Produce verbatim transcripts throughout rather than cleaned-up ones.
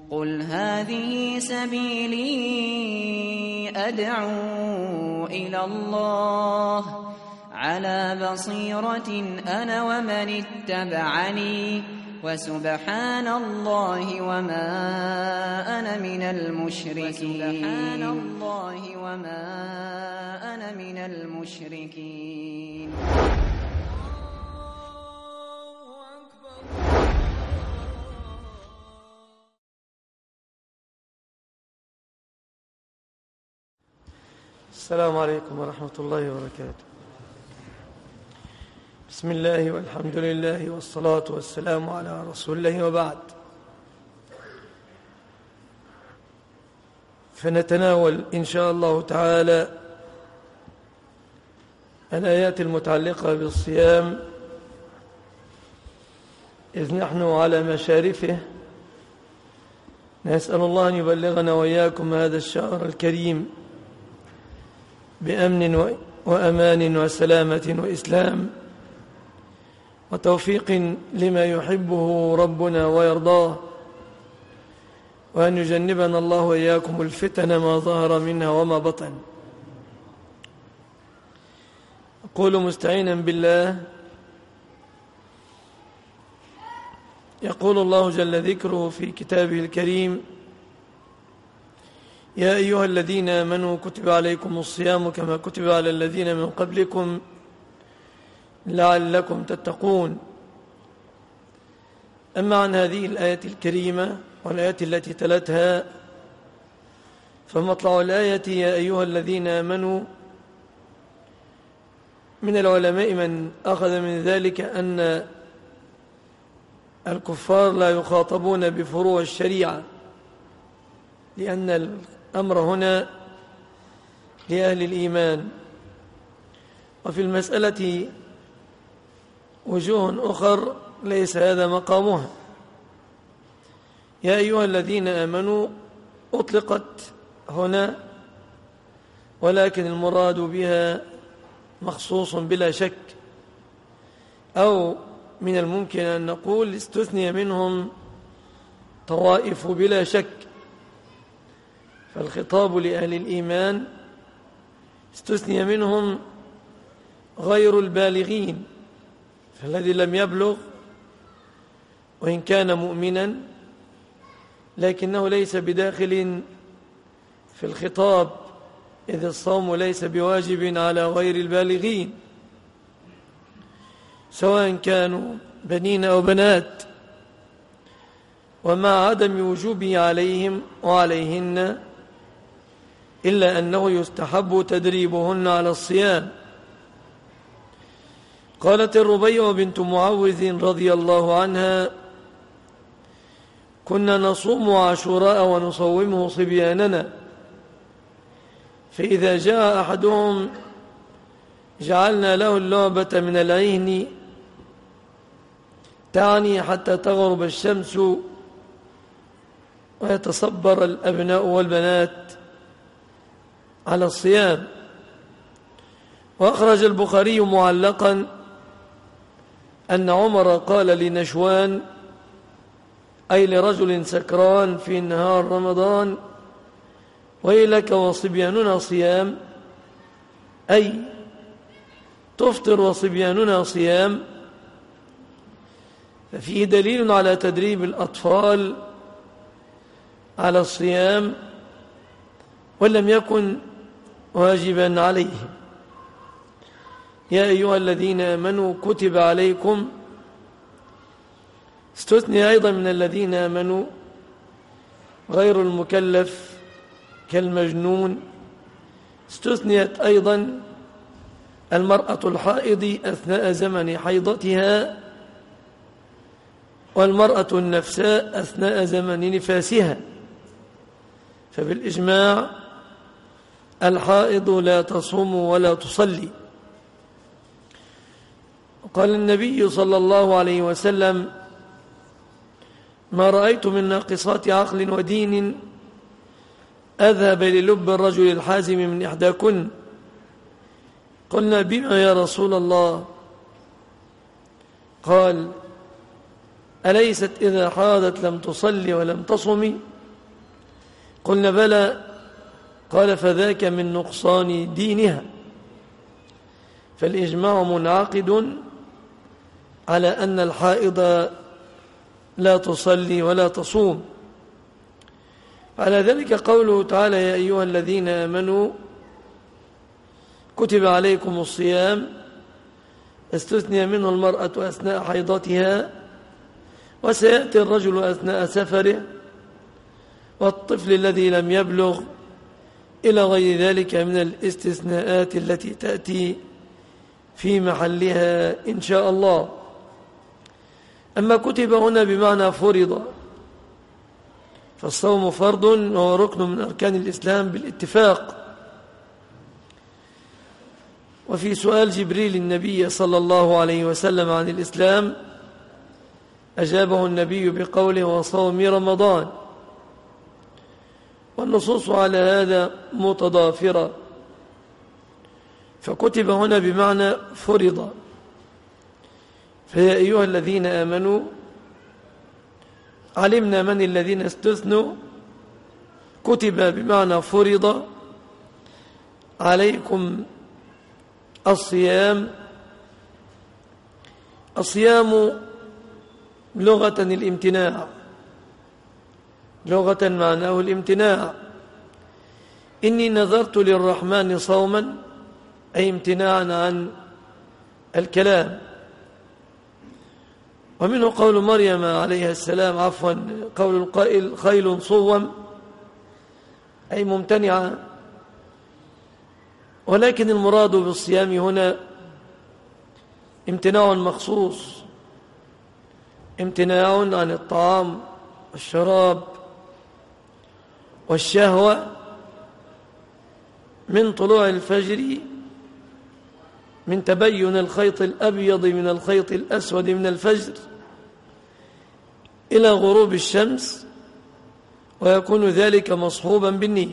قل هذه سبيلي أدعو إلى الله على بصيرة أنا ومن اتبعني وسبحان الله وما أنا من المشركين سبحان الله وما أنا من المشركين. السلام عليكم ورحمة الله وبركاته. بسم الله والحمد لله والصلاة والسلام على رسول الله، وبعد. فنتناول إن شاء الله تعالى الآيات المتعلقة بالصيام، إذ نحن على مشارفه، نسأل الله أن يبلغنا وإياكم هذا الشهر الكريم بأمن وأمان وسلامة وإسلام وتوفيق لما يحبه ربنا ويرضاه، وأن يجنبنا الله وإياكم الفتن ما ظهر منها وما بطن. أقول مستعينا بالله، يقول الله جل ذكره في كتابه الكريم: يا أيها الذين آمنوا كتب عليكم الصيام كما كتب على الذين من قبلكم لعلكم تتقون. أما عن هذه الآية الكريمة والآيات التي تلتها، فمطلع الآية يا أيها الذين آمنوا، من العلماء من أخذ من ذلك أن الكفار لا يخاطبون بفروع الشريعة، لأن الأمر هنا لأهل الإيمان. وفي المسألة وجوه أخر ليس هذا مقامها. يا أيها الذين آمنوا أطلقت هنا، ولكن المراد بها مخصوص بلا شك، أو من الممكن أن نقول استثني منهم طوائف بلا شك، فالخطاب لأهل الإيمان استثني منهم غير البالغين، فالذي لم يبلغ وإن كان مؤمنا لكنه ليس بداخل في الخطاب، إذ الصوم ليس بواجب على غير البالغين، سواء كانوا بنين أو بنات، ومع عدم وجوبه عليهم وعليهن، إلا أنه يستحب تدريبهن على الصيام. قالت الربيع بنت معوذ رضي الله عنها: كنا نصوم عاشوراء ونصومه صبياننا، فإذا جاء أحدهم جعلنا له اللعبة من العهن، تعني حتى تغرب الشمس ويتصبر الأبناء والبنات على الصيام. وأخرج البخاري معلقا أن عمر قال لنشوان، أي لرجل سكران في نهار رمضان: ويلك وصبياننا صيام، أي تفطر وصبياننا صيام. ففيه دليل على تدريب الأطفال على الصيام ولم يكن واجبا عليهم. يا أيها الذين آمنوا كتب عليكم، استثني أيضا من الذين آمنوا غير المكلف كالمجنون. استثنيت أيضا المرأة الحائض أثناء زمن حيضتها، والمرأة النفساء أثناء زمن نفاسها، فبالإجماع الحائض لا تصوم ولا تصلي. قال النبي صلى الله عليه وسلم: ما رأيت من ناقصات عقل ودين أذهب للب الرجل الحازم من إحداكن. قلنا: بما يا رسول الله؟ قال: أليست إذا حاضت لم تصلي ولم تصمي؟ قلنا بلى. قال فذاك من نقصان دينها. فالإجماع منعقد على أن الحائض لا تصلي ولا تصوم. على ذلك قوله تعالى يا أيها الذين آمنوا كتب عليكم الصيام، استثني منه المرأة أثناء حيضتها، وسيأتي الرجل أثناء سفره، والطفل الذي لم يبلغ، إلى غير ذلك من الاستثناءات التي تأتي في محلها إن شاء الله. أما كتب هنا بمعنى فرض، فالصوم فرض وهو ركن من أركان الإسلام بالاتفاق. وفي سؤال جبريل النبي صلى الله عليه وسلم عن الإسلام أجابه النبي بقوله وصوم رمضان، والنصوص على هذا متضافرة، فكتب هنا بمعنى فرض. فيا أيها الذين آمنوا، علمنا من الذين استثنوا، كتب بمعنى فرض عليكم الصيام. الصيام لغة الامتناع، لغة معناه الامتناع. إني نذرت للرحمن صوما، أي امتناعا عن الكلام. ومنه قول مريم عليها السلام، عفوا قول القائل خيل صوم، أي ممتنعة. ولكن المراد بالصيام هنا امتناع مخصوص، امتناع عن الطعام والشراب والشهوة من طلوع الفجر، من تبين الخيط الأبيض من الخيط الأسود من الفجر إلى غروب الشمس، ويكون ذلك مصحوبا بالنية.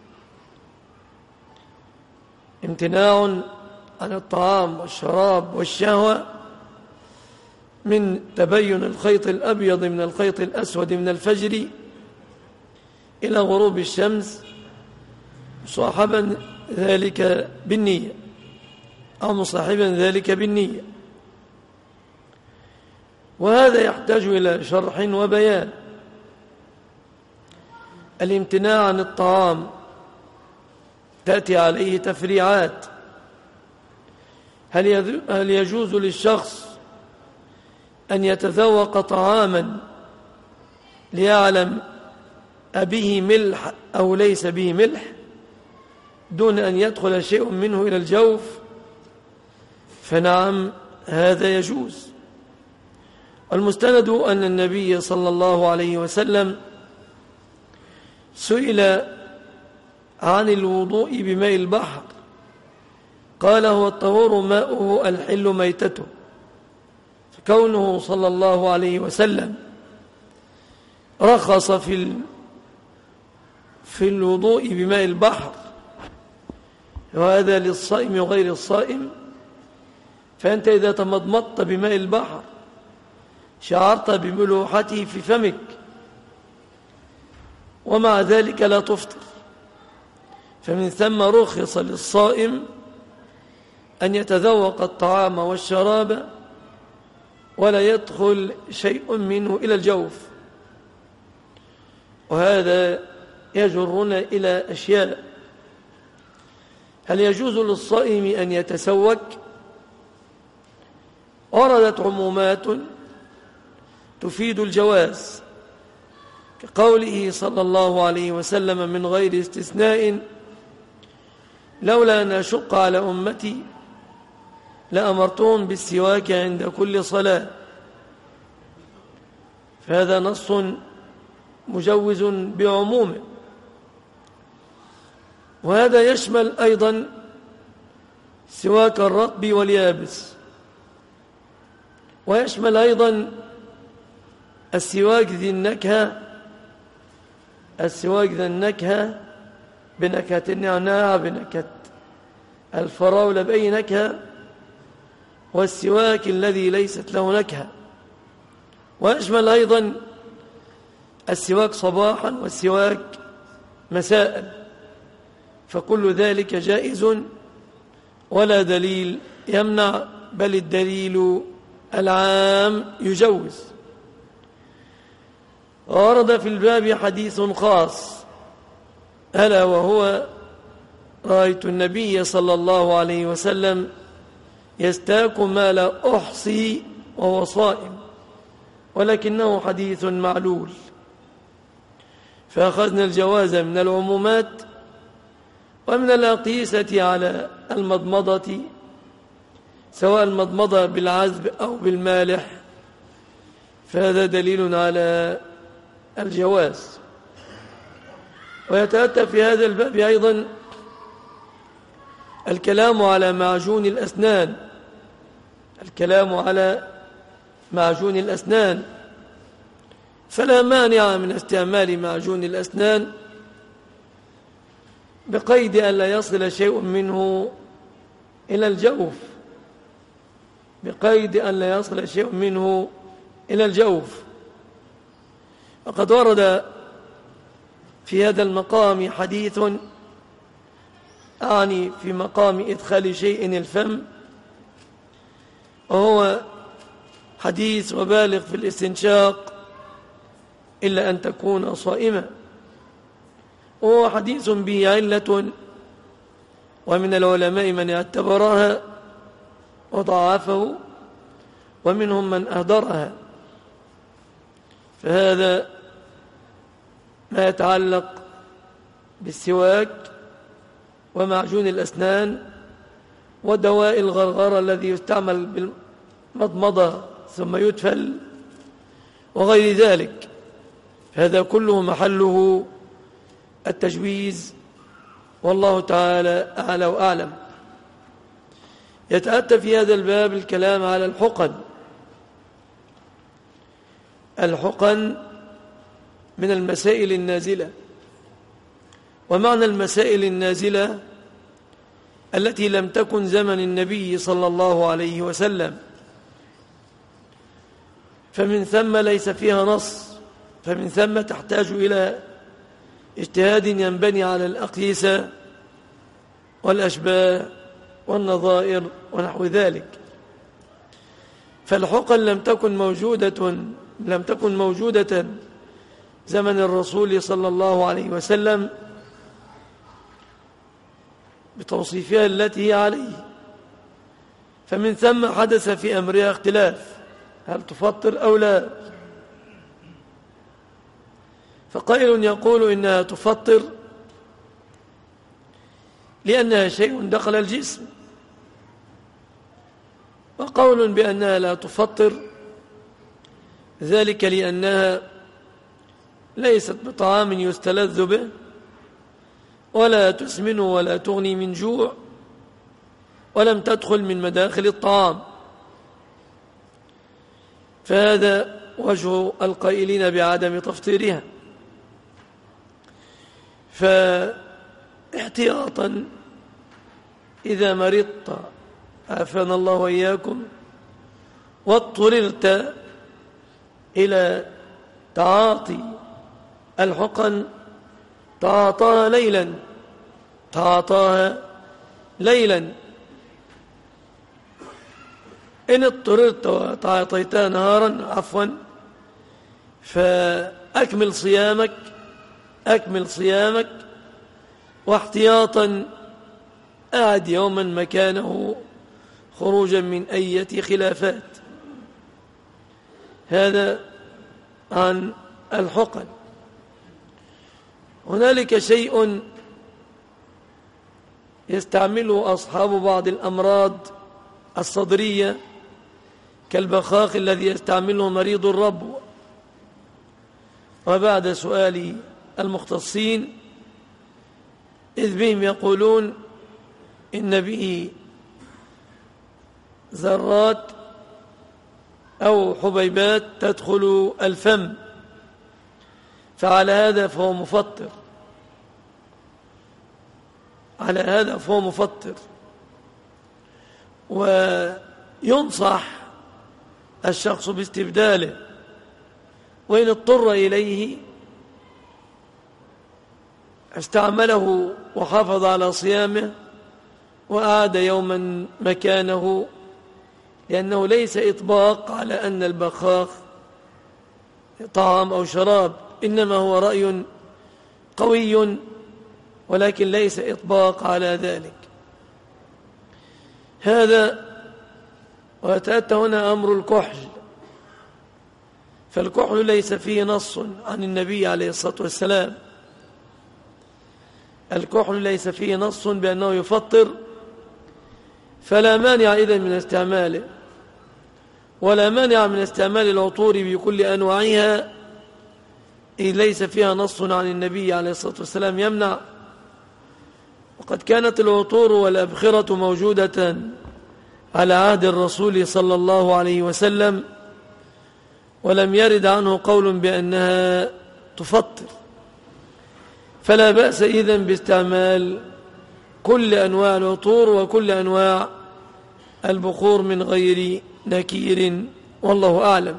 امتناع عن الطعام والشراب والشهوة من تبين الخيط الأبيض من الخيط الأسود من الفجر إلى غروب الشمس، مصاحبا ذلك بالنية أو مصاحبا ذلك بالنية. وهذا يحتاج إلى شرح وبيان. الامتناع عن الطعام تأتي عليه تفريعات. هل يجوز للشخص أن يتذوق طعاما ليعلم أبه ملح أو ليس به ملح دون أن يدخل شيء منه إلى الجوف؟ فنعم، هذا يجوز. المستند أن النبي صلى الله عليه وسلم سئل عن الوضوء بماء البحر، قال هو الطهور ماؤه الحل ميتته. فكونه صلى الله عليه وسلم رخص في في الوضوء بماء البحر، وهذا للصائم وغير الصائم. فأنت إذا تمضمضت بماء البحر شعرت بملوحته في فمك، ومع ذلك لا تفطر. فمن ثم رخص للصائم أن يتذوق الطعام والشراب ولا يدخل شيء منه إلى الجوف. وهذا يجرنا إلى أشياء. هل يجوز للصائم أن يتسوك؟ وردت عمومات تفيد الجواز، كقوله صلى الله عليه وسلم من غير استثناء لولا أن أشق على أمتي لأمرتهم بالسواك عند كل صلاة. فهذا نص مجوز بعمومه. وهذا يشمل أيضا سواك الرطب واليابس، ويشمل أيضا السواك ذي النكهة، السواك ذي النكهة بنكهة النعناع، بنكهة الفراولة، بأي نكهة، والسواك الذي ليست له نكهة. ويشمل أيضا السواك صباحا والسواك مسائل، فكل ذلك جائز ولا دليل يمنع، بل الدليل العام يجوز. ورد في الباب حديث خاص، ألا وهو: رأيت النبي صلى الله عليه وسلم يستاك ما لا أحصي وهو صائم، ولكنه حديث معلول، فأخذنا الجواز من العمومات ومن الأقيسة على المضمضة، سواء المضمضة بالعذب أو بالمالح، فهذا دليل على الجواز. ويتأتى في هذا الباب أيضا الكلام على معجون الأسنان الكلام على معجون الأسنان فلا مانع من استعمال معجون الأسنان بقيد أن لا يصل شيء منه إلى الجوف بقيد أن لا يصل شيء منه إلى الجوف وقد ورد في هذا المقام حديث، أعني في مقام إدخال شيء الفم، وهو حديث: وبالغ في الاستنشاق إلا أن تكون صائما، وهو حديث به علة، ومن العلماء من اعتبرها وضعفه، ومنهم من أهدرها. فهذا ما يتعلق بالسواك ومعجون الأسنان ودواء الغرغرة الذي يستعمل بالمضمضة ثم يدفل وغير ذلك، هذا كله محله التجويز، والله تعالى أعلى وأعلم. يتأتى في هذا الباب الكلام على الحقن. الحقن من المسائل النازلة، ومعنى المسائل النازلة التي لم تكن زمن النبي صلى الله عليه وسلم، فمن ثم ليس فيها نص، فمن ثم تحتاج إلى اجتهاد ينبني على الأقيسة والأشباه والنظائر ونحو ذلك. فالحقن لم تكن موجودة لم تكن موجودة زمن الرسول صلى الله عليه وسلم بتوصيفها التي هي عليه، فمن ثم حدث في أمرها اختلاف، هل تفطر أو لا؟ فقائل يقول إنها تفطر لأنها شيء دخل الجسم، وقول بأنها لا تفطر ذلك لأنها ليست بطعام يستلذ به، ولا تسمن ولا تغني من جوع، ولم تدخل من مداخل الطعام. فهذا وجه القائلين بعدم تفطيرها. فاحتياطا إذا مرضت عافانا الله وإياكم واضطررت إلى تعاطي الحقن تعاطاها ليلا تعاطاها ليلا إن اضطررت وتعاطيتها نهارا عفوا فأكمل صيامك أكمل صيامك واحتياطا أعد يوما مكانه خروجا من أي خلافات. هذا عن الحقن. هنالك شيء يستعمله أصحاب بعض الأمراض الصدرية كالبخاخ الذي يستعمله مريض الربو، وبعد سؤال المختصين إذ بهم يقولون إن به ذرات أو حبيبات تدخل الفم، فعلى هذا فهو مفطر على هذا فهو مفطر وينصح الشخص باستبداله، وإن اضطر إليه استعمله وحافظ على صيامه وأعاد يوما مكانه، لأنه ليس إطباق على أن البخاخ طعام أو شراب، إنما هو رأي قوي ولكن ليس إطباق على ذلك. هذا. ويتأتى هنا أمر الكحل، فالكحل ليس فيه نص عن النبي عليه الصلاة والسلام. الكحل ليس فيه نص بأنه يفطر، فلا مانع إذن من استعماله، ولا مانع من استعمال العطور بكل أنواعها إذ ليس فيها نص عن النبي عليه الصلاة والسلام يمنع. وقد كانت العطور والأبخرة موجودة على عهد الرسول صلى الله عليه وسلم، ولم يرد عنه قول بأنها تفطر، فلا بأس إذن باستعمال كل أنواع العطور وكل أنواع البخور من غير نكير، والله أعلم.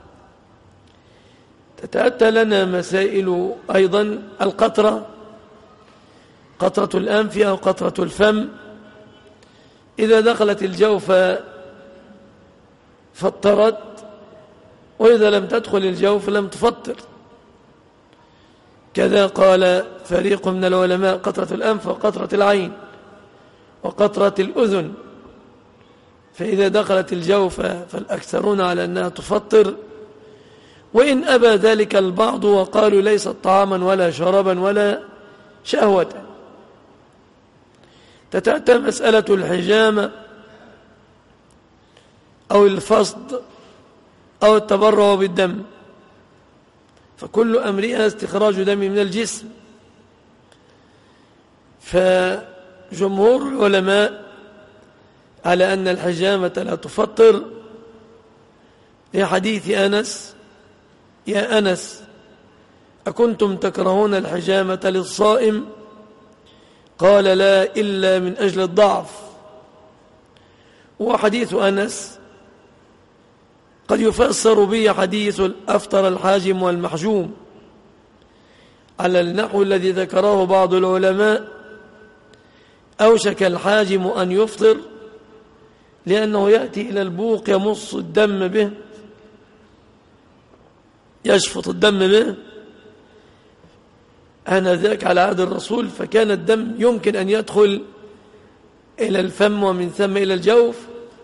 تتأتى لنا مسائل أيضا القطرة، قطرة الأنف أو قطرة الفم، إذا دخلت الجوف فطرت، وإذا لم تدخل الجوف لم تفطر. كذا قال فريق من العلماء قطرة الأنف وقطرة العين وقطرة الأذن، فإذا دخلت الجوف فالأكثرون على أنها تفطر، وإن أبى ذلك البعض وقالوا ليست طعاما ولا شرابا ولا شهوة. تتأتى مسألة الحجامة أو الفصد أو التبرع بالدم، فكل أمرها استخراج دم من الجسم. فجمهور العلماء على أن الحجامة لا تفطر لحديث أنس: يا أنس أكنتم تكرهون الحجامة للصائم؟ قال: لا، إلا من أجل الضعف. وحديث أنس قد يفسر به حديث أفطر الحاجم والمحجوم على النحو الذي ذكره بعض العلماء: أوشك الحاجم أن يفطر لأنه يأتي إلى البوق يمص الدم به، يشفط الدم به. آنذاك على عهد الرسول فكان الدم يمكن أن يدخل إلى الفم ومن ثم إلى الجوف،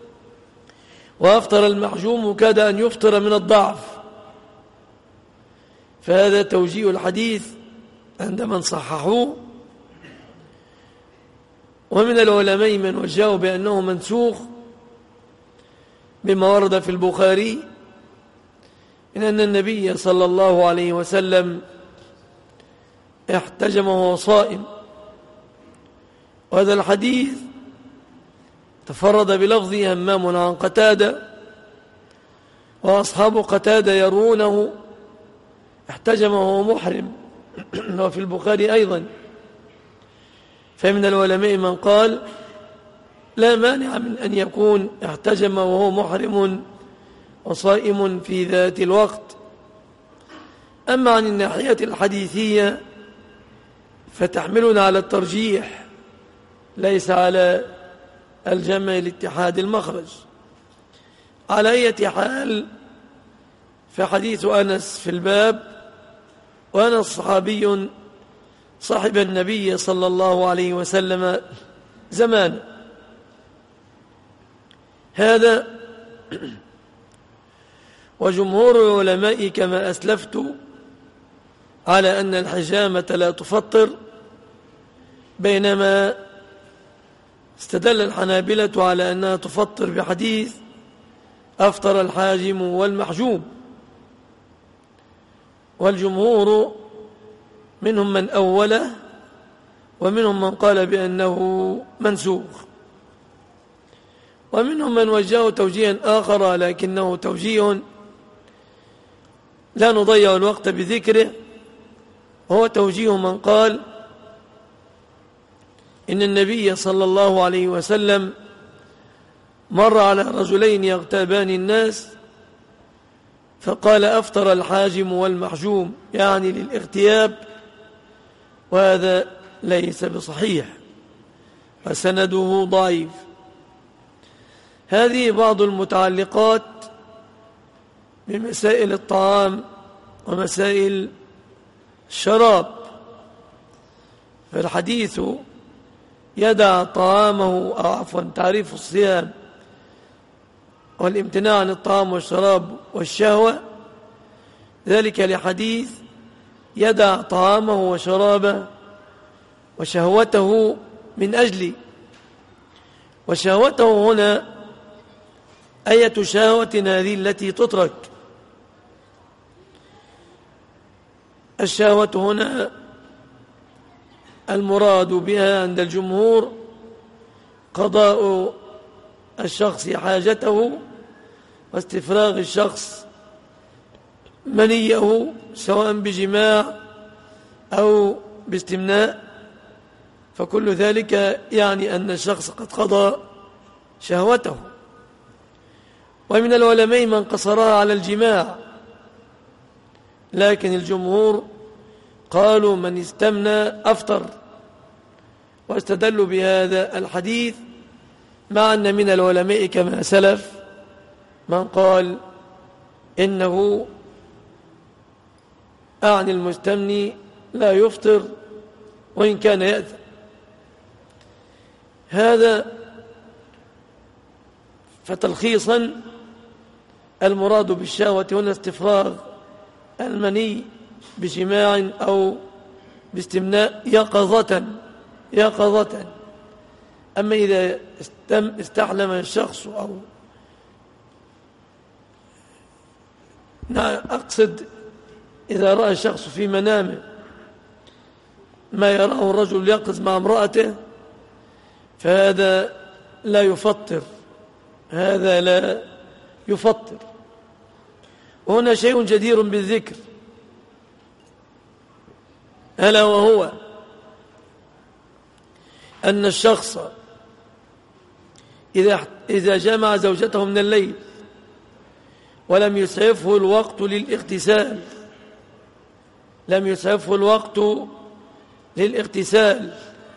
وأفطر المحجوم كاد أن يفطر من الضعف. فهذا توجيه الحديث عند من صححوه. ومن العلماء من وجهه بأنه منسوخ بما ورد في البخاري من أن النبي صلى الله عليه وسلم احتجم وهو صائم، وهذا الحديث تفرد بلفظه همام عن قتادة، وأصحاب قتادة يرونه احتجم وهو محرم، وفي البخاري أيضا. فمن العلماء من قال لا مانع من أن يكون احتجم وهو محرم وصائم في ذات الوقت. أما عن الناحية الحديثية فتحملنا على الترجيح ليس على الجمع لاتحاد المخرج. على أي حال فحديث أنس في الباب، وأنس صحابي صاحب النبي صلى الله عليه وسلم زمان. هذا. وجمهور العلماء كما أسلفت على أن الحجامة لا تفطر، بينما استدل الحنابلة على أنها تفطر بحديث أفطر الحاجم والمحجوم. والجمهور منهم من أوله ومنهم من قال بأنه منسوخ، ومنهم من وجهه توجيها آخر لكنه توجيه لا نضيع الوقت بذكره، وهو توجيه من قال إن النبي صلى الله عليه وسلم مر على رجلين يغتابان الناس فقال أفطر الحاجم والمحجوم، يعني للاغتياب وهذا ليس بصحيح وسنده ضعيف. هذه بعض المتعلقات بمسائل الطعام ومسائل الشراب. فالحديث يدع طعامه، أو عفوا تعريف الصيام والامتناع عن الطعام والشراب والشهوة، ذلك لحديث يدع طعامه وشرابه وشهوته من أجل. وشهوته هنا أية شهوة هذه التي تترك؟ الشهوة هنا المراد بها عند الجمهور قضاء الشخص حاجته واستفراغ الشخص منيه، سواء بجماع أو باستمناء، فكل ذلك يعني أن الشخص قد قضى شهوته. ومن العلماء من قصرها على الجماع، لكن الجمهور قالوا من استمنى أفطر، واستدلوا بهذا الحديث، مع أن من العلماء كما سلف من قال إنه أعني المستمني لا يفطر وإن كان يأذن. هذا فتلخيصا المراد بالشهوة هنا استفراغ المني بجماع أو باستمناء يقظة يقظة. أما إذا استحلم الشخص، أو أقصد إذا رأى الشخص في منامه ما يراه الرجل يقظ مع امرأته، فهذا لا يفطر، هذا لا يفطر. وهنا شيء جدير بالذكر، ألا وهو أن الشخص إذا إذا جمع زوجته من الليل ولم يسعفه الوقت للاغتسال لم يسعفه الوقت للاغتسال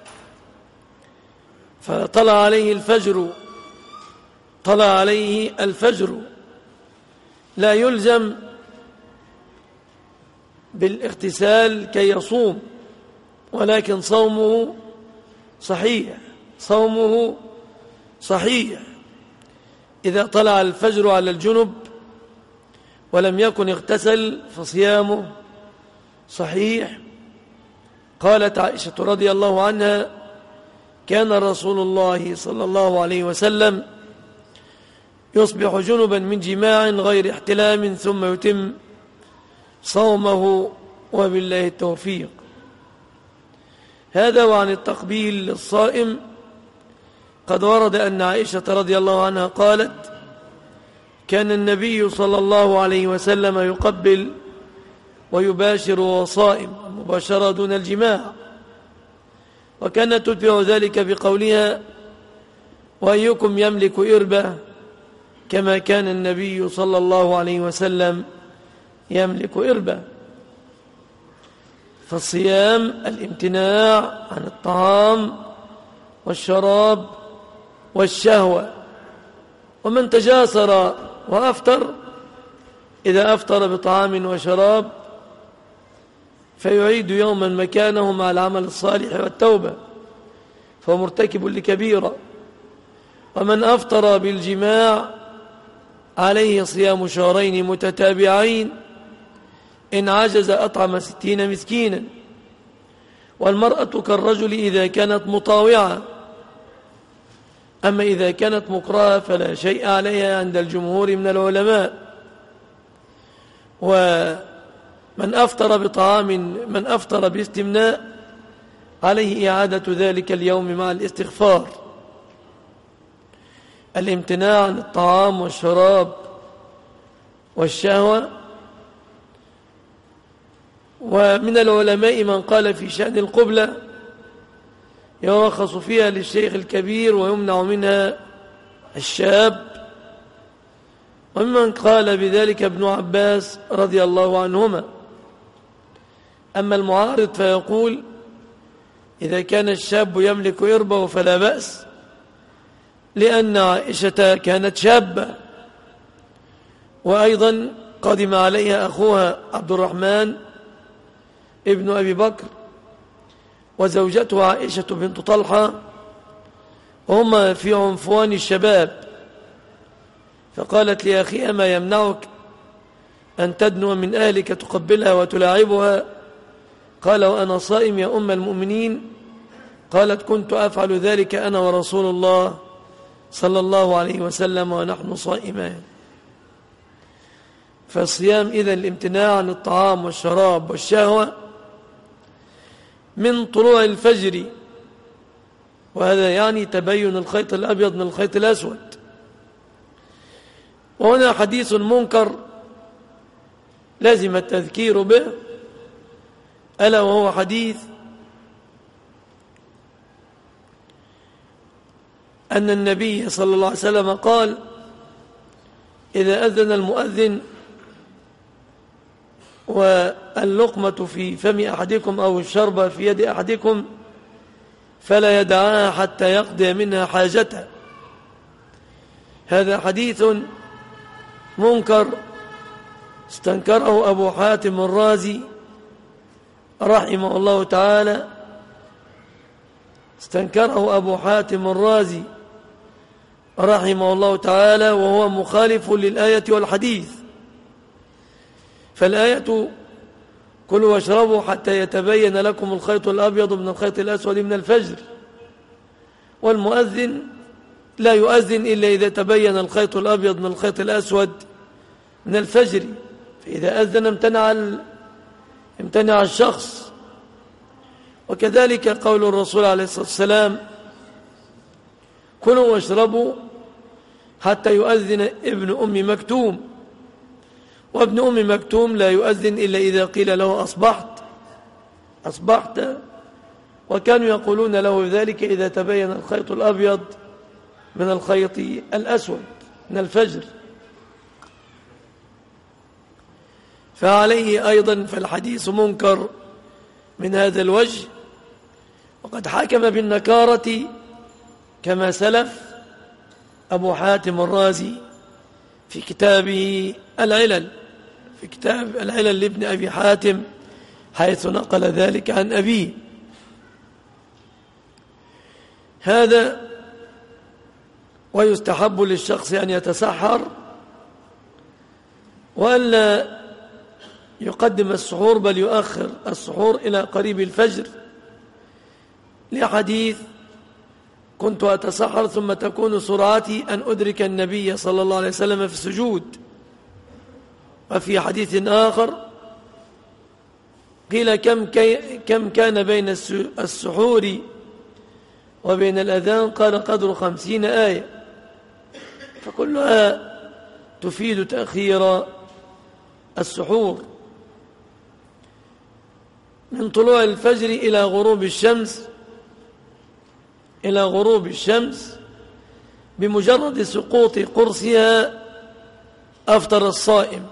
فطلع عليه الفجر طلع عليه الفجر لا يلزم بالاغتسال كي يصوم، ولكن صومه صحيح صومه صحيح إذا طلع الفجر على الجنب ولم يكن اغتسل فصيامه صحيح. قالت عائشة رضي الله عنها: كان رسول الله صلى الله عليه وسلم يصبح جنبا من جماع غير احتلام ثم يتم صومه وبالله التوفيق. هذا. وعن التقبيل للصائم قد ورد أن عائشة رضي الله عنها قالت: كان النبي صلى الله عليه وسلم يقبل ويباشر وهو صائم، المباشرة دون الجماع. وكانت تتبع ذلك بقولها: وأيكم يملك إربة كما كان النبي صلى الله عليه وسلم يملك إربة. فالصيام الامتناع عن الطعام والشراب والشهوة. ومن تجاسر وأفطر، إذا أفطر بطعام وشراب فيعيد يوما مكانه مع العمل الصالح والتوبة، فهو مرتكب لكبيرة. ومن أفطر بالجماع عليه صيام شهرين متتابعين، إن عجز أطعم ستين مسكينا. والمرأة كالرجل إذا كانت مطاوعة، أما إذا كانت مكرهة فلا شيء عليها عند الجمهور من العلماء. ومن أفطر بطعام من أفطر باستمناء عليه إعادة ذلك اليوم مع الاستغفار. الامتناع عن الطعام والشراب والشهوة. ومن العلماء من قال في شأن القبلة يرخص فيها للشيخ الكبير ويمنع منها الشاب، وممن قال بذلك ابن عباس رضي الله عنهما. أما المعارض فيقول إذا كان الشاب يملك إربه فلا بأس، لأن عائشة كانت شابة، وأيضا قدم عليها أخوها عبد الرحمن ابن أبي بكر وزوجته عائشة بنت طلحة، وهما في عنفوان الشباب، فقالت لأخيها: ما يمنعك أن تدنو من أهلك تقبلها وتلاعبها؟ قال: وأنا صائم يا أم المؤمنين. قالت: كنت أفعل ذلك أنا ورسول الله صلى الله عليه وسلم ونحن صائمان. فالصيام إذن الامتناع عن الطعام والشراب والشهوة من طلوع الفجر، وهذا يعني تبين الخيط الأبيض من الخيط الأسود. وهنا حديث منكر لازم التذكير به، ألا وهو حديث أن النبي صلى الله عليه وسلم قال: إذا أذن المؤذن واللقمة في فم أحدكم أو الشربة في يد أحدكم فلا يدعها حتى يقضي منها حاجته. هذا حديث منكر استنكره أبو حاتم الرازي رحمه الله تعالى، استنكره أبو حاتم الرازي رحمه الله تعالى، وهو مخالف للآية والحديث. فالآية: كلوا واشربوا حتى يتبين لكم الخيط الأبيض من الخيط الأسود من الفجر، والمؤذن لا يؤذن إلا إذا تبين الخيط الأبيض من الخيط الأسود من الفجر، فإذا أذن امتنع امتنع الشخص. وكذلك قول الرسول عليه الصلاة والسلام: كلوا واشربوا حتى يؤذن ابن أم مكتوم، وابن أم مكتوم لا يؤذن إلا إذا قيل له أصبحت أصبحت وكانوا يقولون له ذلك إذا تبين الخيط الأبيض من الخيط الأسود من الفجر. فعليه أيضا فالحديث منكر من هذا الوجه، وقد حكم بالنكارة كما سلف أبو حاتم الرازي في كتابه العلل، في كتاب العلل لابن أبي حاتم، حيث نقل ذلك عن أبيه. هذا ويستحب للشخص أن يتسحر وألا يقدم السحور، بل يؤخر السحور إلى قريب الفجر، لحديث: كنت أتسحر ثم تكون سرعتي أن أدرك النبي صلى الله عليه وسلم في السجود. وفي حديث آخر قيل: كم, كي كم كان بين السحور وبين الأذان؟ قال: قدر خمسين آية. فكلها تفيد تأخير السحور. من طلوع الفجر إلى غروب الشمس إلى غروب الشمس بمجرد سقوط قرصها أفطر الصائم،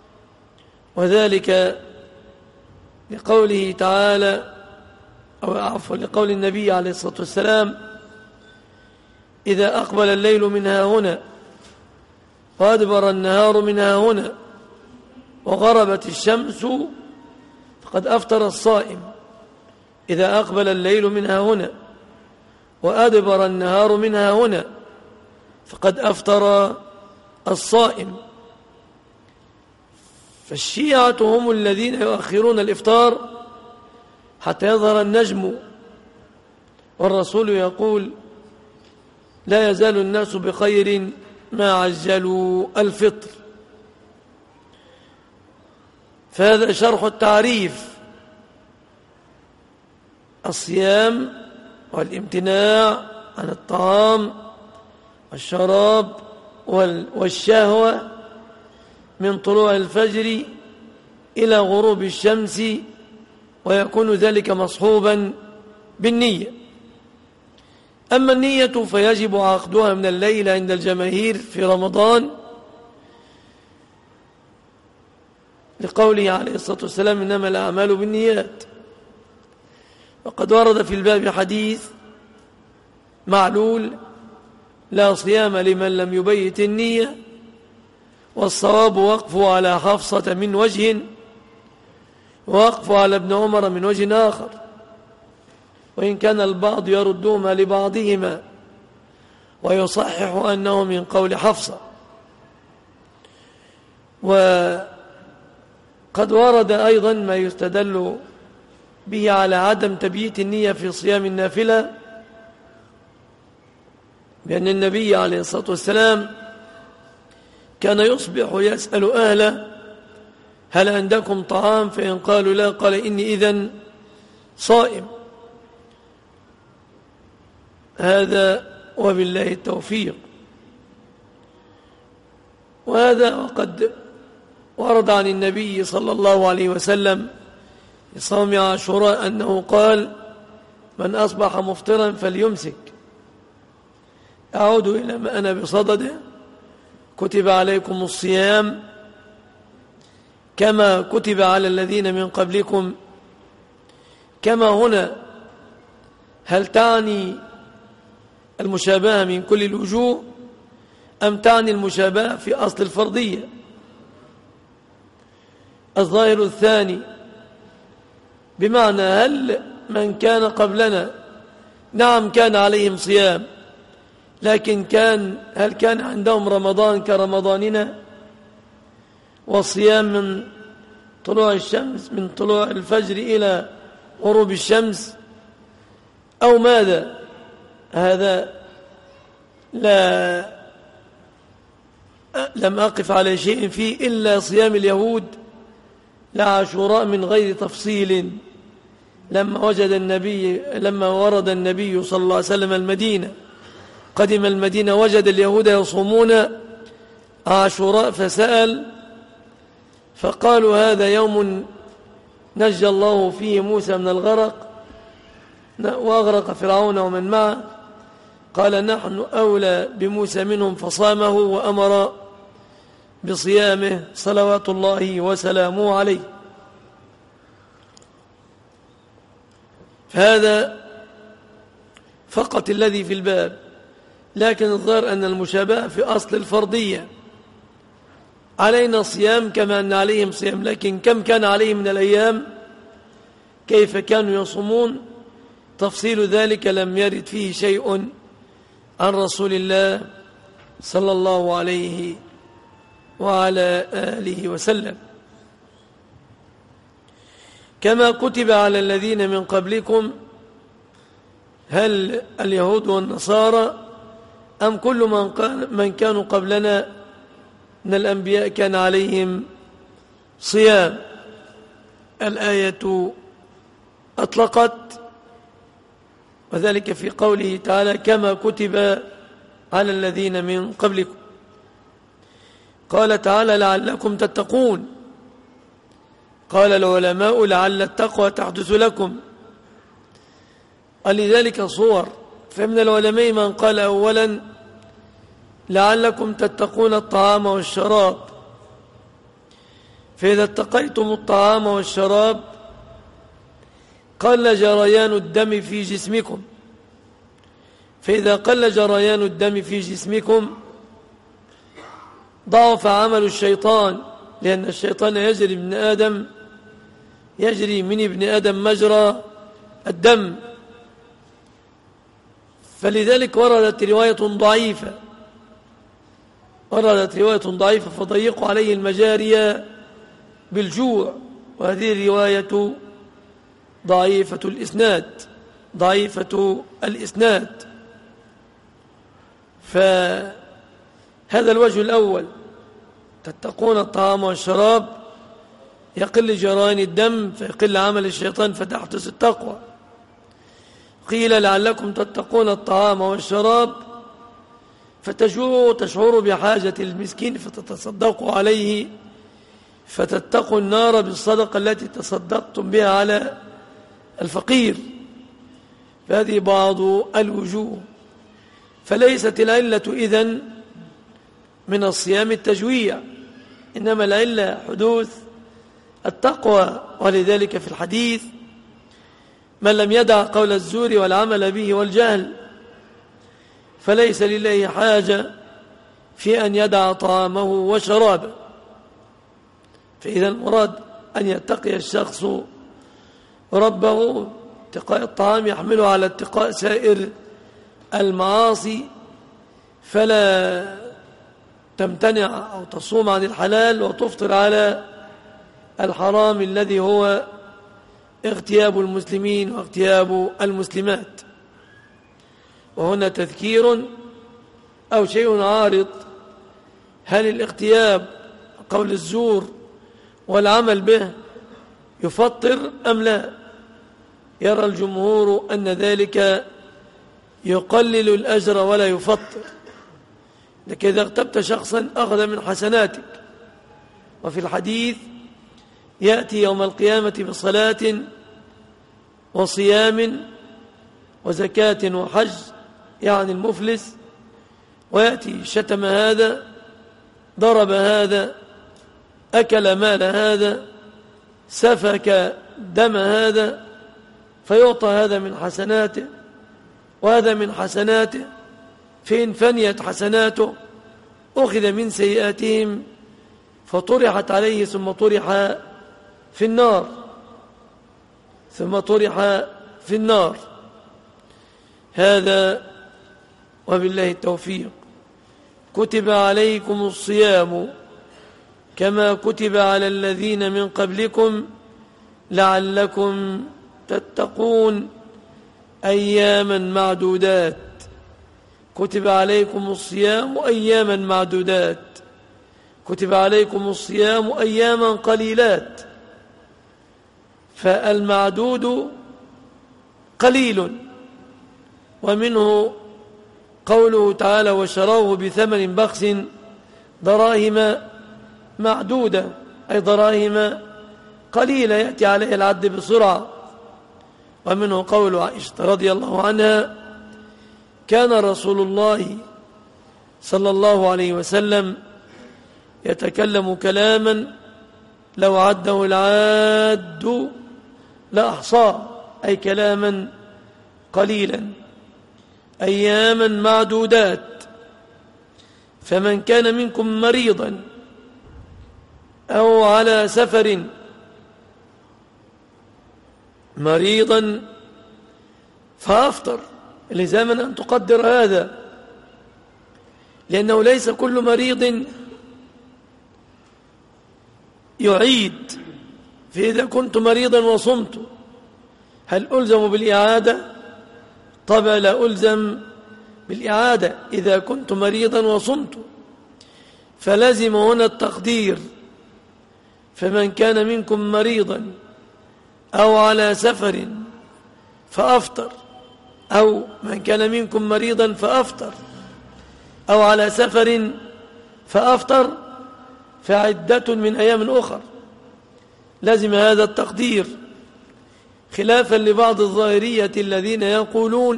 وذلك لقوله تعالى أو عفوا لقول النبي عليه الصلاة والسلام: إذا أقبل الليل منها هنا وأدبر النهار منها هنا وغربت الشمس فقد أفطر الصائم. إذا أقبل الليل منها هنا وأدبر النهار منها هنا فقد أفطر الصائم. فالشيعة هم الذين يؤخرون الإفطار حتى يظهر النجم، والرسول يقول: لا يزال الناس بخير ما عجلوا الفطر. فهذا شرح التعريف: الصيام والامتناع عن الطعام والشراب والشهوة من طلوع الفجر إلى غروب الشمس، ويكون ذلك مصحوبا بالنية. أما النية فيجب عقدها من الليل عند الجماهير في رمضان، لقوله عليه الصلاة والسلام: إنما الأعمال بالنيات. وقد ورد في الباب حديث معلول: لا صيام لمن لم يبيت النية، والصواب وقفه على حفصة من وجه، ووقفه على ابن عمر من وجه آخر، وإن كان البعض يردهما لبعضهما ويصحح أنه من قول حفصة. وقد ورد أيضا ما يستدل به على عدم تبييت النية في صيام النافلة، بأن النبي عليه الصلاة والسلام كان يصبح يسأل أهله: هل عندكم طعام؟ فإن قالوا لا قال: إني إذن صائم. هذا وبالله التوفيق. وهذا وقد ورد عن النبي صلى الله عليه وسلم في صوم عاشوراء أنه قال: من أصبح مفطرا فليمسك. أعود إلى ما أنا بصدده: كتب عليكم الصيام كما كتب على الذين من قبلكم. كما هنا هل تعني المشابهة من كل الوجوه أم تعني المشابهة في أصل الفرضية؟ الظاهر الثاني، بمعنى هل من كان قبلنا نعم كان عليهم صيام، لكن كان هل كان عندهم رمضان كرمضاننا، والصيام من طلوع الشمس من طلوع الفجر إلى غروب الشمس، أو ماذا؟ هذا لا لم أقف على شيء فيه إلا صيام اليهود لعاشوراء من غير تفصيل. لما وجد النبي لما ورد النبي صلى الله عليه وسلم المدينة، قدم المدينة وجد اليهود يصومون عاشوراء، فسأل فقالوا: هذا يوم نجى الله فيه موسى من الغرق وأغرق فرعون ومن معه. قال: نحن أولى بموسى منهم، فصامه وأمر بصيامه صلوات الله وسلامه عليه. فهذا فقط الذي في الباب، لكن الظاهر أن المشابهة في أصل الفرضية. علينا صيام كما أن عليهم صيام، لكن كم كان عليهم من الأيام، كيف كانوا يصومون، تفصيل ذلك لم يرد فيه شيء عن رسول الله صلى الله عليه وعلى آله وسلم. كما كتب على الذين من قبلكم، هل اليهود والنصارى أم كل من, من كانوا قبلنا من الأنبياء كان عليهم صيام؟ الآية أطلقت، وذلك في قوله تعالى: كما كتب على الذين من قبلكم. قال تعالى: لعلكم تتقون. قال العلماء: لعل التقوى تحدث لكم. ولذلك صور، فمن العلماء من قال أولا: لعلكم تتقون الطعام والشراب، فإذا اتقيتم الطعام والشراب قل جريان الدم في جسمكم، فإذا قل جريان الدم في جسمكم ضعف عمل الشيطان، لأن الشيطان يجري من آدم يجري من ابن آدم مجرى الدم. فلذلك وردت رواية ضعيفة وردت رواية ضعيفة فضيقوا عليه المجاري بالجوع، وهذه الرواية ضعيفة الإسناد ضعيفة الإسناد فهذا الوجه الأول: تتقون الطعام والشراب، يقل جريان الدم فيقل عمل الشيطان فتحدث التقوى. قيل: لعلكم تتقون الطعام والشراب، فتجوعوا تشعروا بحاجة المسكين فتتصدقوا عليه فتتقوا النار بالصدقة التي تصدقتم بها على الفقير. فهذه بعض الوجوه. فليست العلة إذن من الصيام التجويع، إنما العلة حدوث التقوى. ولذلك في الحديث من لم يدع قول الزور والعمل به والجهل فليس لله حاجة في أن يدع طعامه وشرابه. فإذا المراد أن يتقي الشخص ربه. اتقاء الطعام يحمله على اتقاء سائر المعاصي، فلا تمتنع أو تصوم عن الحلال وتفطر على الحرام الذي هو اغتياب المسلمين واغتياب المسلمات. وهنا تذكير أو شيء عارض: هل الاغتياب قول الزور والعمل به يفطر أم لا؟ يرى الجمهور أن ذلك يقلل الأجر ولا يفطر، لكن إذا اغتبت شخصا أخذ من حسناتك. وفي الحديث: يأتي يوم القيامة بصلاة وصيام وزكاة وحج، يعني المفلس، ويأتي شتم هذا، ضرب هذا، أكل مال هذا، سفك دم هذا، فيعطى هذا من حسناته وهذا من حسناته، فإن فنيت حسناته أخذ من سيئاتهم فطرحت عليه ثم طرح في النار ثم طرح في النار. هذا وبالله التوفيق. كتب عليكم الصيام كما كتب على الذين من قبلكم لعلكم تتقون أياما معدودات. كتب عليكم الصيام أياما معدودات، كتب عليكم الصيام أياما قليلات، فالمعدود قليل. ومنه قوله تعالى: وشروه بثمن بخس دراهم معدودة، أي دراهم قليلة يأتي عليه العد بسرعة. ومنه قول عائشة رضي الله عنها: كان رسول الله صلى الله عليه وسلم يتكلم كلاما لو عده العاد لأحصاه، أي كلاما قليلا أياما معدودات. فمن كان منكم مريضا أو على سفر، مريضا فأفطر، لزاما أن تقدر هذا، لأنه ليس كل مريض يعيد. فإذا كنت مريضا وصمت هل ألزم بالإعادة؟ طبعا لا ألزم بالإعادة إذا كنت مريضا وصمت، فلازم هنا التقدير. فمن كان منكم مريضا أو على سفر فأفطر، أو من كان منكم مريضا فأفطر أو على سفر فأفطر فعدة من أيام أخر. لازم هذا التقدير، خلافا لبعض الظاهرية الذين يقولون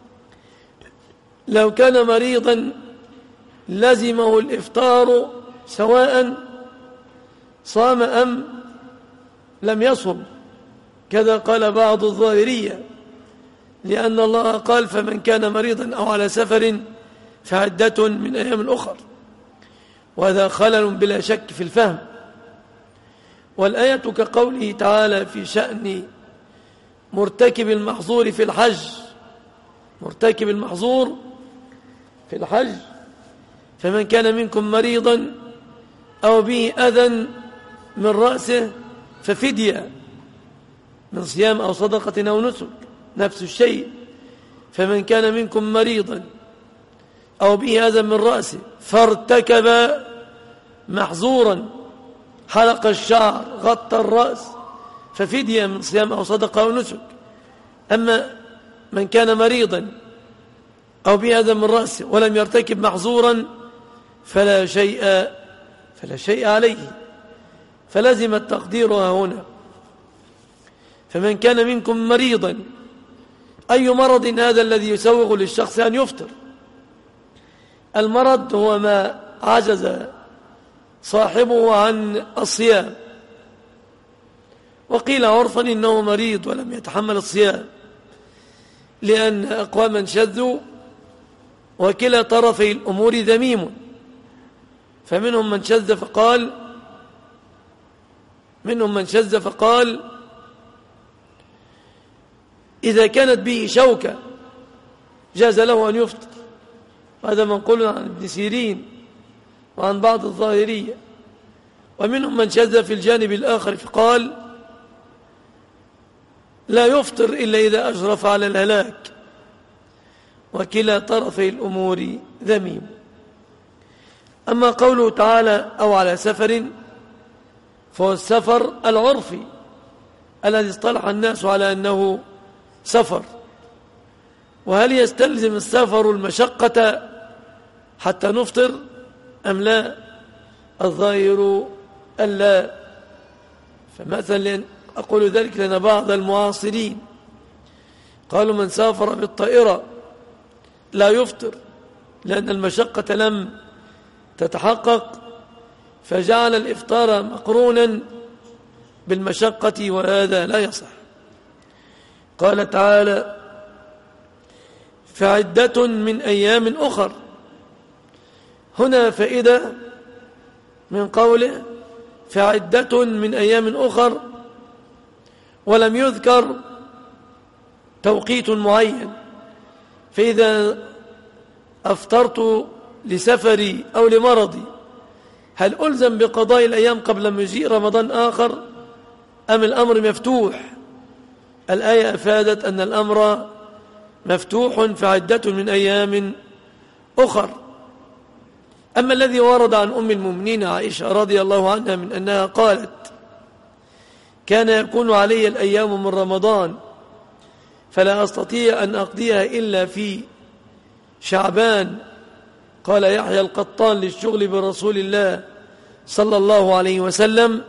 لو كان مريضا لزمه الإفطار سواء صام أم لم يصم. كذا قال بعض الظاهرية، لأن الله قال: فمن كان مريضا أو على سفر فعدة من أيام أخر. وهذا خلل بلا شك في الفهم. والآية كقوله تعالى في شأن مرتكب المحظور في الحج، مرتكب المحظور في الحج: فمن كان منكم مريضا أو به أذى من رأسه ففدية من صيام أو صدقة أو نسك، نفس الشيء. فمن كان منكم مريضا أو به أذى من رأسه فارتكب محظورا، حلق الشعر، غطى الرأس، ففدية من صيام أو صدقة أو نسك. أما من كان مريضا أو به أذى من رأسه ولم يرتكب محظورا فلا شيء فلا شيء عليه، فلازم التقدير هنا. فمن كان منكم مريضا، أي مرض هذا الذي يسوغ للشخص أن يفطر؟ المرض هو ما عجز صاحبه عن الصيام، وقيل عرفا إنه مريض ولم يتحمل الصيام، لأن أقواما شذوا، وكلا طرفي الأمور ذميم. فمنهم من شذ فقال منهم من شذ فقال إذا كانت به شوكة جاز له أن يفطر، وهذا منقول عن ابن سيرين وعن بعض الظاهرية. ومنهم من شذ في الجانب الآخر فقال لا يفطر إلا إذا أشرف على الهلاك، وكلا طرفي الأمور ذميم. أما قوله تعالى أو على سفر، فهو السفر العرفي الذي اصطلح الناس على أنه سفر. وهل يستلزم السفر المشقة حتى نفطر أم لا؟ الظاهر ألا. فمثلا أقول ذلك لأن بعض المعاصرين قالوا من سافر بالطائرة لا يفطر لأن المشقة لم تتحقق، فجعل الإفطار مقرونا بالمشقة، وهذا لا يصح. قال تعالى فعدة من أيام أخر. هنا فائدة من قوله فعدة من أيام أخر، ولم يذكر توقيت معين. فإذا أفطرت لسفري أو لمرضي هل ألزم بقضاء الأيام قبل ما يجيء رمضان آخر أم الأمر مفتوح؟ الآية أفادت أن الأمر مفتوح، فعدة من أيام أخر. أما الذي ورد عن أم المؤمنين عائشة رضي الله عنها من أنها قالت كان يكون علي الأيام من رمضان فلا أستطيع أن أقضيها إلا في شعبان، قال يحيى القطان للشغل برسول الله صلى الله عليه وسلم،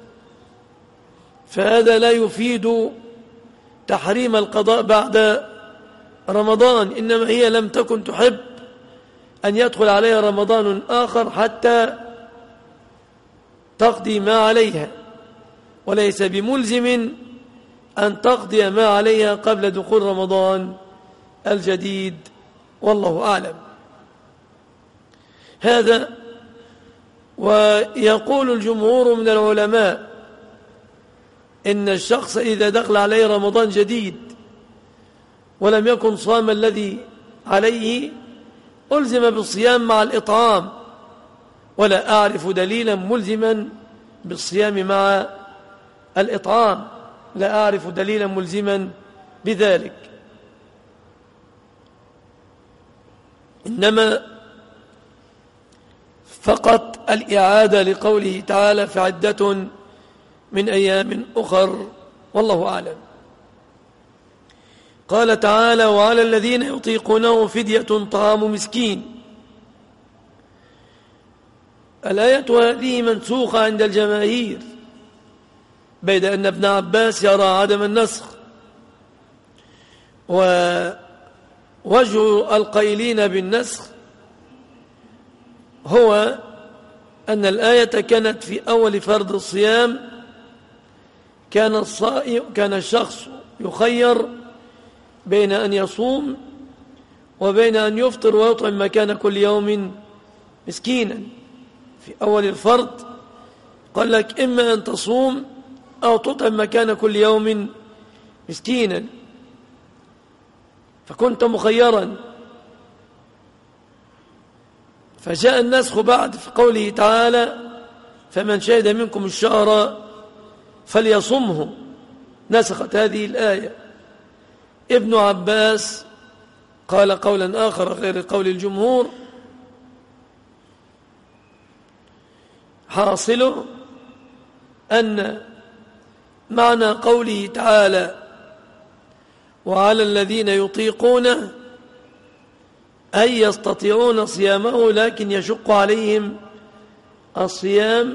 فهذا لا يفيد تحريم القضاء بعد رمضان، إنما هي لم تكن تحب أن يدخل عليها رمضان آخر حتى تقضي ما عليها، وليس بملزم أن تقضي ما عليها قبل دخول رمضان الجديد، والله أعلم. هذا. ويقول الجمهور من العلماء إن الشخص إذا دخل عليه رمضان جديد ولم يكن صام الذي عليه ألزم بالصيام مع الإطعام، ولا أعرف دليلا ملزما بالصيام مع الإطعام، لا أعرف دليلا ملزما بذلك. إنما فقط الإعادة لقوله تعالى فعدة من أيام أخر، والله أعلم. قال تعالى وعلى الذين يطيقونه فدية طعام مسكين. الآية هذه منسوخة عند الجماهير، بيد أن ابن عباس يرى عدم النسخ، ووجه القائلين بالنسخ هو أن الآية كانت في أول فرض الصيام، كان الصائم كان الشخص يخير بين أن يصوم وبين أن يفطر ويطعم مكان كل يوم مسكينا. في أول الفرض قال لك إما أن تصوم أو تطعم مكان كل يوم مسكينا، فكنت مخيرا. فجاء النسخ بعد في قوله تعالى فمن شهد منكم الشهر فليصمه، نسخت هذه الآية. ابن عباس قال قولا آخر غير قول الجمهور، حاصله أن معنى قوله تعالى وعلى الذين يطيقونه أي يستطيعون صيامه لكن يشق عليهم الصيام،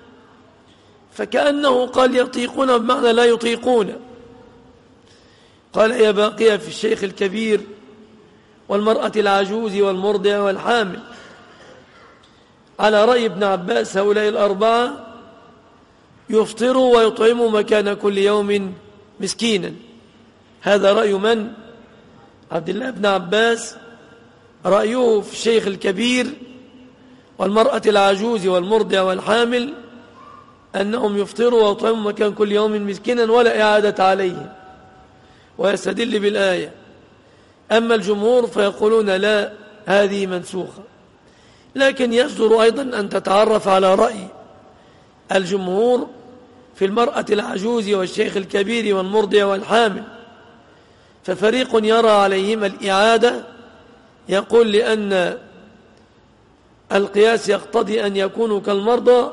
فكأنه قال يطيقون بمعنى لا يطيقون. قال يا باقية في الشيخ الكبير والمرأة العجوز والمرضع والحامل. على رأي ابن عباس هؤلاء الأربعة يفطر ويطعم مكان كل يوم مسكينا. هذا رأي من؟ عبد الله بن عباس. رأيه في الشيخ الكبير والمرأة العجوز والمرضع والحامل أنهم يفطروا ويطعموا مكان كل يوم مسكينا ولا إعادة عليه، ويستدل بالآية. أما الجمهور فيقولون لا، هذه منسوخة. لكن يصدر أيضا أن تتعرف على رأي الجمهور في المرأة العجوز والشيخ الكبير والمرضع والحامل، ففريق يرى عليهما الإعادة، يقول لأن القياس يقتضي أن يكونوا كالمرضى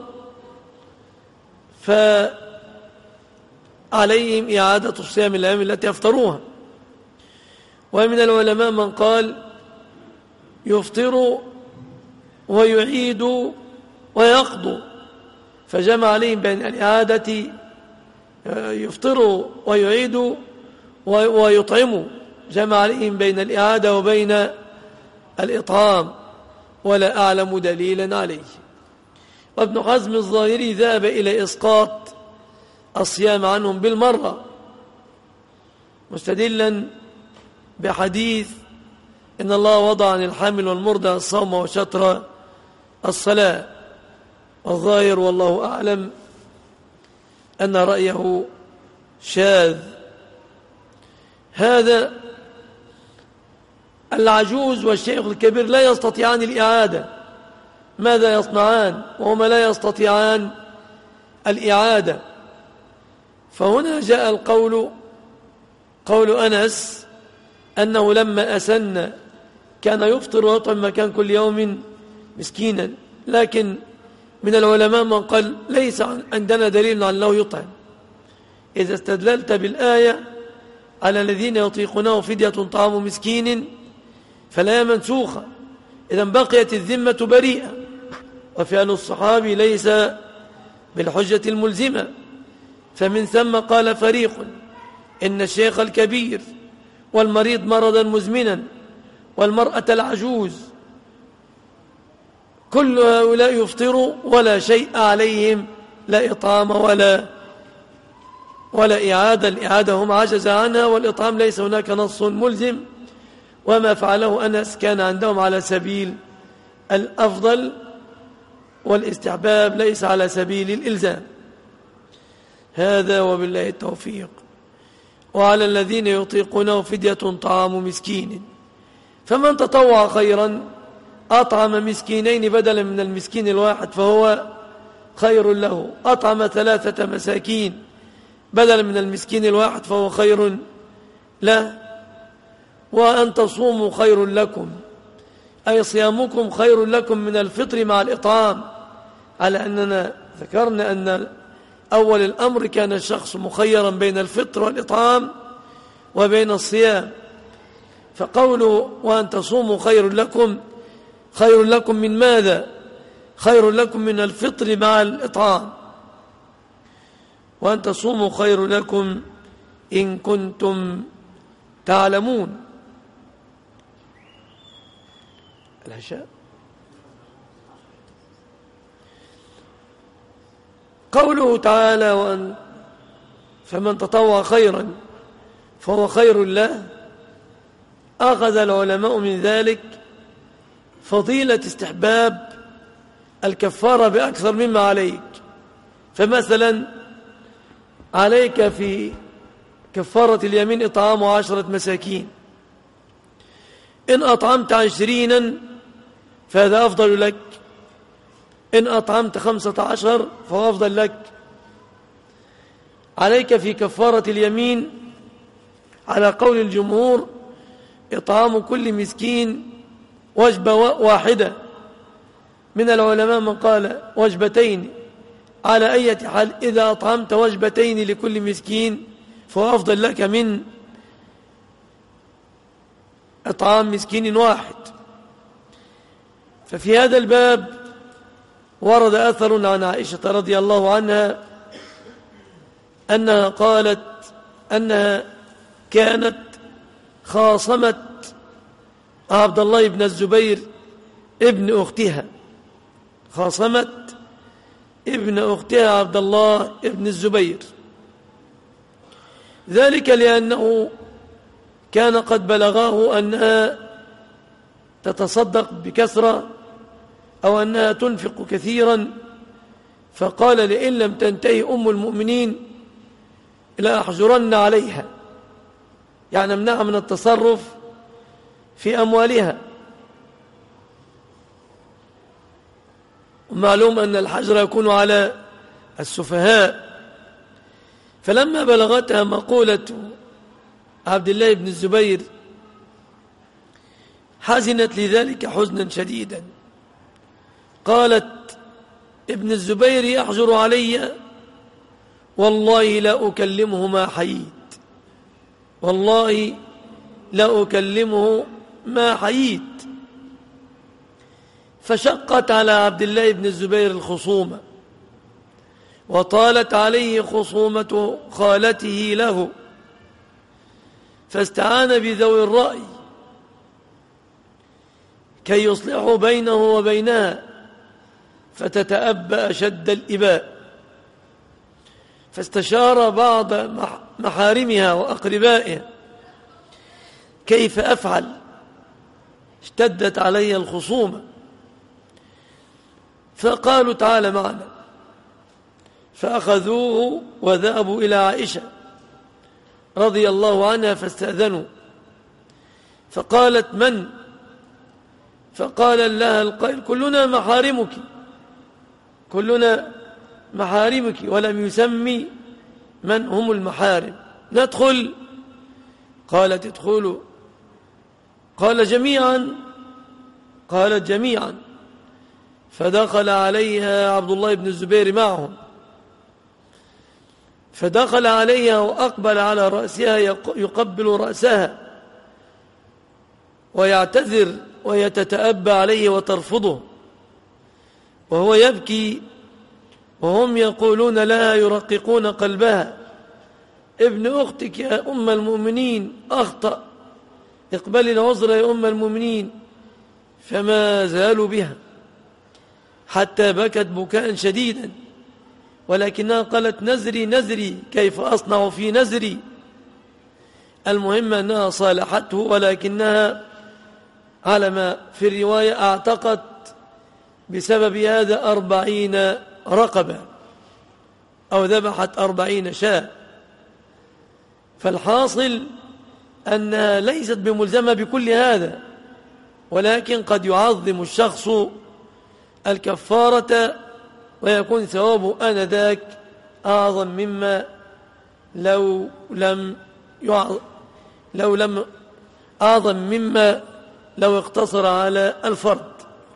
فعليهم إعادة الصيام الأيام التي يفطروها. ومن العلماء من قال يفطر ويعيد ويقضوا، فجمع عليهم بين الإعادة، يفطر ويعيد ويطعم، جمع عليهم بين الإعادة وبين الإطعام، ولا أعلم دليلا عليه. وابن حزم الظاهري ذهب إلى إسقاط الصيام عنهم بالمرة، مستدلا بحديث إن الله وضع عن الحامل والمرضع الصوم وشطر الصلاة. والظاهر والله أعلم أن رأيه شاذ. هذا العجوز والشيخ الكبير لا يستطيعان الإعادة، ماذا يصنعان وهما لا يستطيعان الإعادة؟ فهنا جاء القول قول أنس أنه لما أسن كان يفطر ويطعم مكان كل يوم مسكينا. لكن من العلماء من قال ليس عندنا دليل على أنه يطعم. إذا استدللت بالآية على الذين يطيقونه فدية طعام مسكين فلا منسوخة، إذن بقيت الذمة بريئة، وفعل الصحابي ليس بالحجة الملزمة. فمن ثم قال فريق إن الشيخ الكبير والمريض مرضا مزمنا والمرأة العجوز كل هؤلاء يفطروا ولا شيء عليهم، لا إطعام ولا ولا إعادة. الإعادة هم عجز عنها، والإطعام ليس هناك نص ملزم. وما فعله أنس كان عندهم على سبيل الأفضل والاستحباب، ليس على سبيل الإلزام. هذا وبالله التوفيق. وعلى الذين يطيقونه فدية طعام مسكين، فمن تطوع خيرا أطعم مسكينين بدلا من المسكين الواحد فهو خير له، أطعم ثلاثة مساكين بدلا من المسكين الواحد فهو خير له. وأن تصوموا خير لكم، أي صيامكم خير لكم من الفطر مع الإطعام، على أننا ذكرنا أن أول الأمر كان الشخص مخيرا بين الفطر والإطعام وبين الصيام. فقوله وأن تصوموا خير لكم، خير لكم من ماذا؟ خير لكم من الفطر مع الإطعام. وأن تصوموا خير لكم إن كنتم تعلمون. العشاء. قوله تعالى وأن فمن تطوع خيرا فهو خير له، أخذ العلماء من ذلك فضيلة استحباب الكفارة بأكثر مما عليك. فمثلا عليك في كفارة اليمين إطعام عشرة مساكين، إن أطعمت عشرينا فهذا أفضل لك، إن أطعمت خمسة عشر فهو أفضل لك. عليك في كفارة اليمين على قول الجمهور إطعام كل مسكين وجبة واحدة، من العلماء من قال وجبتين. على أي حال إذا أطعمت وجبتين لكل مسكين فهو أفضل لك من إطعام مسكين واحد. ففي هذا الباب ورد أثر عن عائشة رضي الله عنها أنها قالت أنها كانت خاصمت عبد الله بن الزبير ابن أختها، خاصمت ابن أختها عبد الله ابن الزبير، ذلك لأنه كان قد بلغاه أنها تتصدق بكثرة أو أنها تنفق كثيرا، فقال لئن لم تنتهي أم المؤمنين لأحجرن عليها، يعني منعها من التصرف في أموالها. ومعلوم أن الحجر يكون على السفهاء. فلما بلغتها مقولة عبد الله بن الزبير حزنت لذلك حزنا شديدا، قالت ابن الزبير يحجر علي والله لا أكلمه ما حييت، والله لا أكلمه ما حييت. فشقت على عبد الله بن الزبير الخصومة، وطالت عليه خصومة خالته له، فاستعان بذوي الرأي كي يصلحوا بينه وبينها فتتأبى أشد الإباء، فاستشار بعض محارمها وأقربائها كيف أفعل، اشتدت علي الخصومة، فقالوا تعال معنا، فأخذوه وذهبوا إلى عائشة رضي الله عنها فاستأذنوا، فقالت من؟ فقال لها القائل كلنا محارمك، كلنا محارمك، ولم يسمي من هم المحارم. ندخل؟ قالت ادخلوا. قال جميعا؟ قالت جميعا. فدخل عليها عبد الله بن الزبير معهم، فدخل عليها وأقبل على رأسها يقبل رأسها ويعتذر ويتتأبى عليه وترفضه، وهو يبكي وهم يقولون لها يرققون قلبها ابن أختك يا أم المؤمنين أخطأ، اقبلي العذر يا أم المؤمنين. فما زالوا بها حتى بكت بكاء شديدا، ولكنها قالت نزري نزري كيف أصنع في نزري. المهم أنها صالحته، ولكنها على ما في الرواية اعتقت بسبب هذا أربعين رقبة أو ذبحت أربعين شاة. فالحاصل أنها ليست بملزمة بكل هذا، ولكن قد يعظم الشخص الكفارة ويكون ثوابه آنذاك أعظم مما لو لم يعظم لو لم أعظم مما لو اقتصر على الفرد.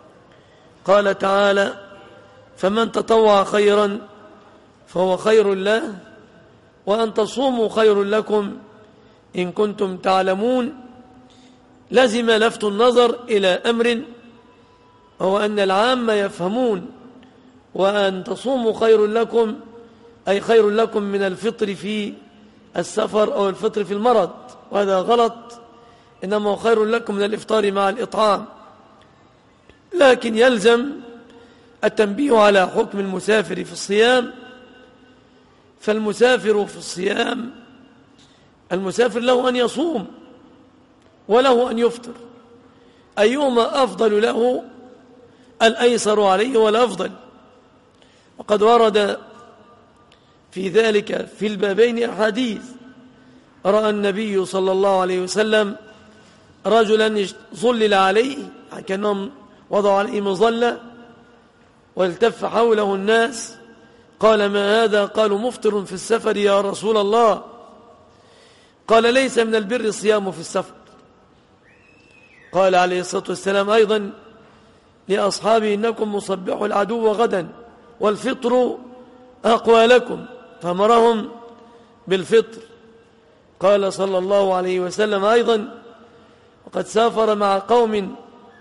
قال تعالى فمن تطوع خيرا فهو خير له وأن تصوموا خير لكم إن كنتم تعلمون. لزم لفت النظر إلى أمر هو أن العامة يفهمون وأن تصوموا خير لكم أي خير لكم من الفطر في السفر أو الفطر في المرض، وهذا غلط، إنما خير لكم من الإفطار مع الإطعام. لكن يلزم التنبيه على حكم المسافر في الصيام. فالمسافر في الصيام المسافر له أن يصوم وله أن يفطر، أيهما أفضل له؟ الأيسر عليه والأفضل. وقد ورد في ذلك في البابين أحاديث. رأى النبي صلى الله عليه وسلم رجلا ظلل عليه كأنهم وضعوا عليه مظلة والتف حوله الناس، قال ما هذا؟ قالوا مفطر في السفر يا رسول الله. قال ليس من البر الصيام في السفر. قال عليه الصلاة والسلام أيضا لأصحابه إنكم مصبحوا العدو غدا والفطر أقوى لكم، فأمرهم بالفطر. قال صلى الله عليه وسلم أيضا وقد سافر مع قوم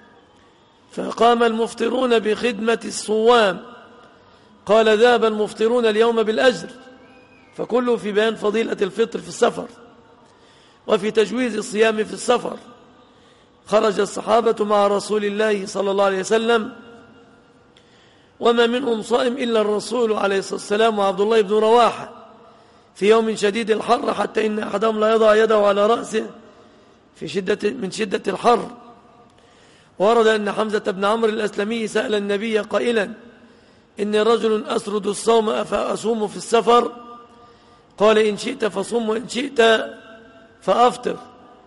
فقام المفطرون بخدمة الصوام، قال ذهب المفطرون اليوم بالأجر، فكله في بيان فضيلة الفطر في السفر وفي تجويز الصيام في السفر. خرج الصحابة مع رسول الله صلى الله عليه وسلم وما منهم صائم إلا الرسول عليه الصلاة والسلام وعبد الله بن رواحة في يوم شديد الحر، حتى إن أحدهم لا يضع يده على رأسه في شدة من شدة الحر. ورد أن حمزة بن عمرو الأسلمي سأل النبي قائلا: إني رجل أسرد الصوم أفأصوم في السفر؟ قال: إن شئت فصم وإن شئت فأفطر.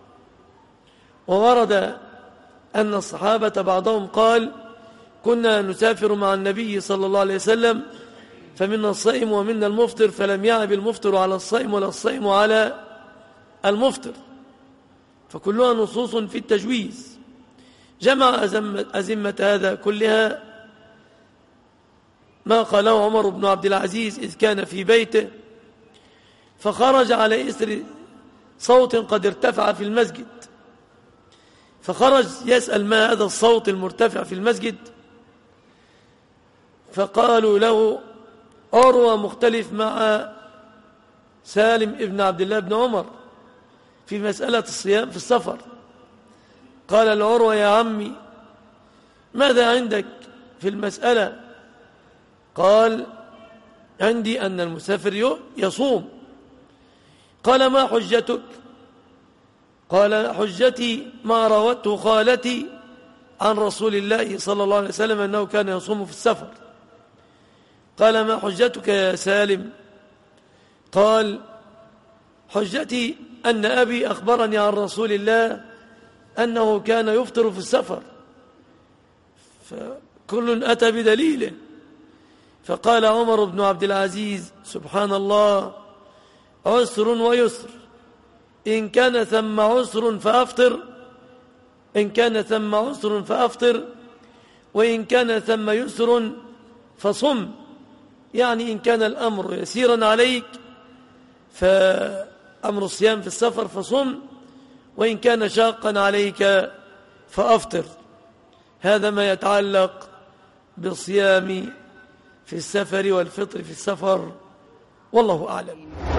وورد أن الصحابة بعضهم قال: كنا نسافر مع النبي صلى الله عليه وسلم فمنا الصائم ومنا المفطر، فلم يعب المفطر على الصائم ولا الصائم على المفطر، فكلها نصوص في التجويز. جمع أزمة هذا كلها ما قاله عمر بن عبد العزيز إذ كان في بيته، فخرج على إثر صوت قد ارتفع في المسجد، فخرج يسأل ما هذا الصوت المرتفع في المسجد، فقالوا له: عروة مختلف مع سالم ابن عبد الله بن عمر في مسألة الصيام في السفر. قال العروة: يا عمي، ماذا عندك في المسألة؟ قال: عندي أن المسافر يصوم. قال: ما حجتك؟ قال: حجتي ما راودته خالتي عن رسول الله صلى الله عليه وسلم أنه كان يصوم في السفر. قال: ما حجتك يا سالم؟ قال: حجتي أن أبي أخبرني عن رسول الله أنه كان يفطر في السفر، فكل أتى بدليله. فقال عمر بن عبد العزيز: سبحان الله، عسر ويسر، إن كان ثم عسر فأفطر إن كان ثم عسر فأفطر وإن كان ثم يسر فصم. يعني إن كان الأمر يسيرا عليك فأمر الصيام في السفر فصم، وإن كان شاقا عليك فأفطر. هذا ما يتعلق بالصيام في السفر والفطر في السفر، والله أعلم.